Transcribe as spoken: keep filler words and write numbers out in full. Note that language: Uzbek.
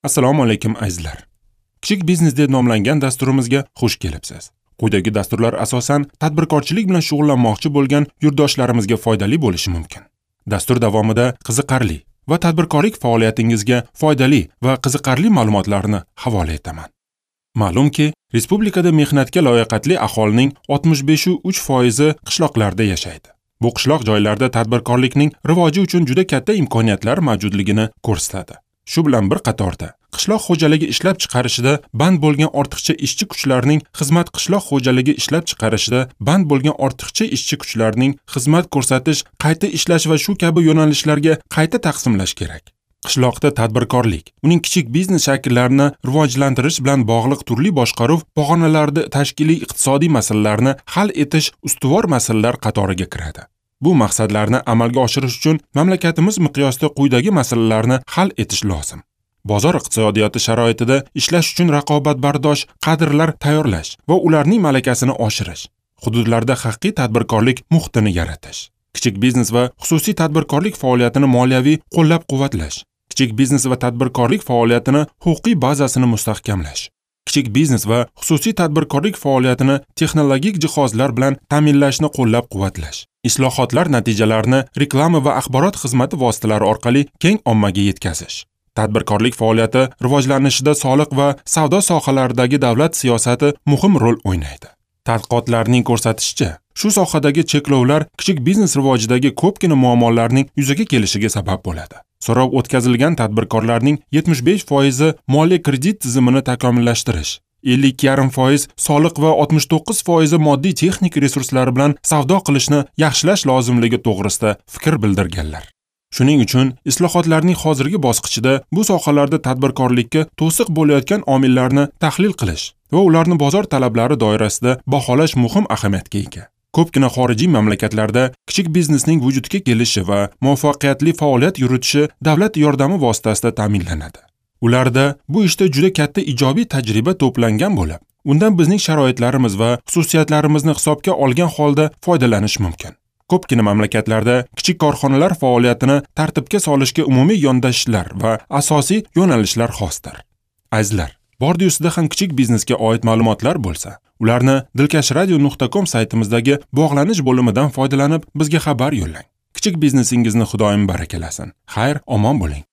Assalomu alaykum azizlar. Kichik biznes deb nomlangan dasturimizga xush kelibsiz. Quyidagi dasturlar asosan tadbirkorchilik bilan shug'ullanmoqchi bo'lgan yurtdoshlarimizga foydali bo'lishi mumkin. Dastur davomida qiziqarli va tadbirkorlik faoliyatingizga foydali va qiziqarli ma'lumotlarni havola etaman. Ma'lumki, respublikada mehnatga loyiqatli aholining oltmish besh nuqta uch foizi qishloqlarda yashaydi. Bu qishloq joylarda tadbirkorlikning rivoji uchun juda katta imkoniyatlar mavjudligini ko'rsatadi. Shu bilan bir qatorda qishloq xo'jaligi ishlab chiqarishida band bo'lgan ortiqcha ishchi kuchlarning xizmat qishloq xo'jaligi ishlab chiqarishida band bo'lgan ortiqcha ishchi kuchlarning xizmat ko'rsatish, qayta ishlash va shu kabi yo'nalishlarga qayta taqsimlash kerak. Qishloqda tadbirkorlik, uning kichik biznes shakllarini rivojlantirish bilan bog'liq turli boshqaruv pog'onalarida tashkiliy iqtisodiy masalalarni hal etish ustuvor masalalar qatoriga kiradi. Bu maqsadlarni amalga oshirish uchun mamlakatimiz miqyosida quyidagi masalalarni hal etish lozim. Bozor iqtisodiyoti sharoitida ishlash uchun raqobatbardosh kadrlar tayyorlash va ularning malakasini oshirish. Hududlarda haqiqiy tadbirkorlik muhitini yaratish. Kichik biznes va xususiy tadbirkorlik faoliyatini moliyaviy qo'llab-quvvatlash. Kichik biznes va tadbirkorlik faoliyatini huquqiy bazasini mustahkamlash. Kichik biznes va xususiy tadbirkorlik faoliyatini texnologik jihozlar bilan ta'minlashni qo'llab-quvvatlash. Islohotlar natijalarini reklama va axborot xizmati vositalari orqali keng ommaga yetkazish. Tadbirkorlik faoliyati rivojlanishida soliq va savdo sohalaridagi davlat siyosati muhim rol o'ynaydi. Tadqiqotlarning ko'rsatishicha, shu sohadagi cheklovlar kichik biznes rivojidagi ko'pgina muammolarning yuzaga kelishiga sabab bo'ladi. So'rov o'tkazilgan tadbirkorlarning yetmish besh foizi moliya kredit tizimini takomillashtirish, ellik ikki yarim foiz soliq va oltmish to'qqiz foizi moddiy texnik resurslari bilan savdo qilishni yaxshilash lozimligi to'g'risida fikr bildirganlar. Shuning uchun islohotlarning hozirgi bosqichida bu sohalarda tadbirkorlikka to'siq bo'layotgan omillarni tahlil qilish va ularni bozor talablari doirasida baholash muhim ahamiyatga ega. Ko'pgina xorijiy mamlakatlarda kichik biznesning vujudga kelishi va muvaffaqiyatli faoliyat yuritishi davlat yordami vositasida ta'minlanadi. Ularda bu ishda juda katta ijobiy tajriba to'plangan bo'lib, undan bizning sharoitlarimiz va xususiyatlarimizni hisobga olgan holda foydalanish mumkin. Ko'pgina mamlakatlarda kichik korxonalar faoliyatini tartibga solishga umumiy yondashishlar va asosiy yo'nalishlar xosdir. Azizlar, Bordiusida ham kichik biznesga oid ma'lumotlar bo'lsa, ularni dilkashradio nuqta com saytimizdagi bog'lanish bo'limidan foydalanib bizga xabar yo'llang. Kichik biznesingizni Xudoyim barakalasin. Xayr, omon bo'ling.